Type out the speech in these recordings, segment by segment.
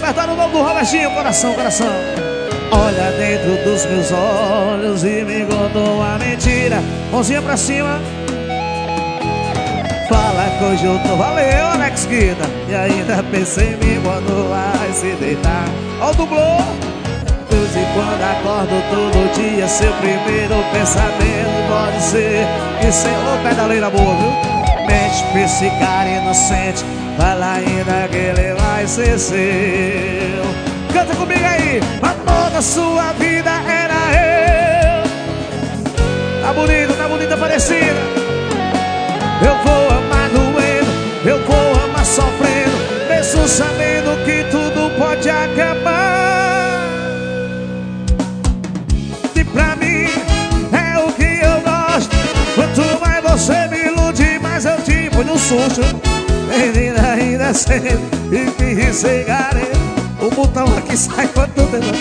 repertório novo do Robertinho. Coração, coração. Olha dentro dos meus olhos e me contou uma mentira. Mãozinha pra cima. Fala que hoje eu tô. Valeu, Alex Guida. E ainda pensei em mim quando vai se deitar. Ó o dublô. E quando acordo todo dia, seu primeiro pensamento pode ser que ser o pedaleiro boa, viu? Mente pra esse cara inocente, fala ainda que ele vai ser seu. Canta comigo aí. Amor da sua vida era eu. Tá bonita, parecida. Eu vou amar doendo, eu vou amar sofrendo, mesmo sabendo que tudo pode acabar. E pra mim é o que eu gosto. Quanto mais você me ilude, mais eu te ponho no susto. Menina ainda cedo e finge ser garoto. O botão aqui sai quanto tempo.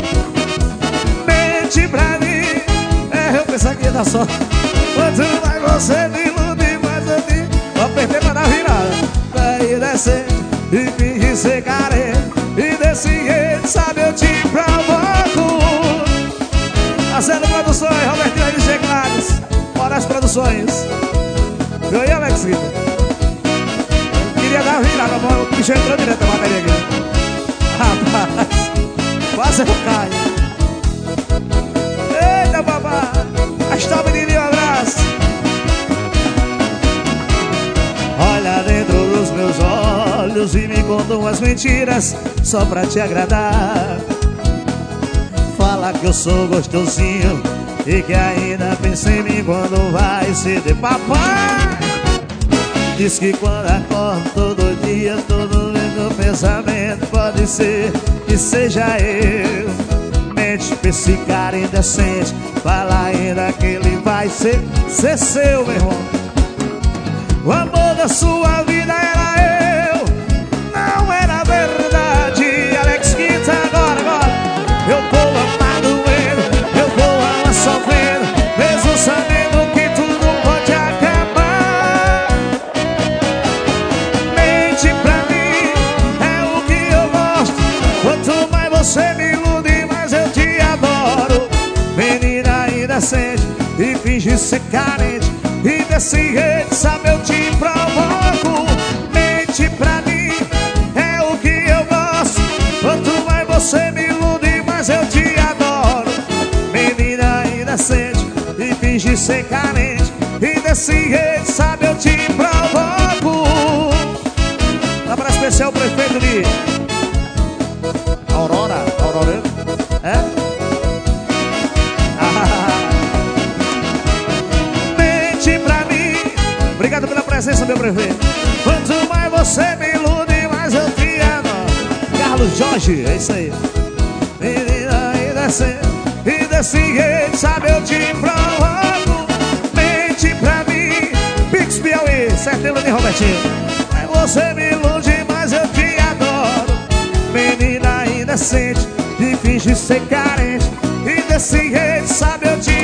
Mente pra mim, eu penso que dá só. Quanto mais você me ilude, mais eu te... Vou apertar pra dar virada. Daí descer e finge ser garoto. E desse jeito, sabe, eu te provoco. Marcelo Produções, Robertinho de Checlares, Moraes Produções. Viu aí, Alex Guida? Queria dar uma virada, mas o bicho entrou direto na bateria aqui. Rapaz, quase eu caio. Eita, babá. Está menininho, um abraço. Olha dentro dos meus olhos e me conta umas mentiras só pra te agradar. Fala que eu sou gostosinho e que ainda pensa em mim quando vai se de papai. Diz que quando acordo todo dia, todo mesmo pensamento pode ser que seja eu. Mente pra esse cara indecente, fala ainda que ele vai ser seu, meu irmão. O amor da sua vida era eu, não era verdade. Alex Guida, agora. Eu vou amar doendo, eu vou amar sofrendo, mesmo sabendo que tudo pode acabar. Mente pra mim é o que eu gosto. Quanto mais você me ilude, mais eu te adoro. Menina inocente e finge ser carente, e desse jeito, sabe, eu te provoco. Mente pra mim é o que eu gosto. Quanto mais você me ilude, mas eu te adoro. Menina inocente e finge ser carente, e desse jeito, sabe, eu te provoco. Dá pra especial o prefeito de Aurora, é? Mente pra mim. Obrigado pela presença, meu prefeito. Quanto mais você me ilude, mais eu te adoro. Carlos Jorge, é isso aí. Menina inocente e desse jeito, sabe, eu te provoco. Mente pra mim. Pix Piauí, setembro de Robertinho. Você me ilude, mas eu te adoro. Menina inocente e finge ser carente, e desse jeito, sabe, eu te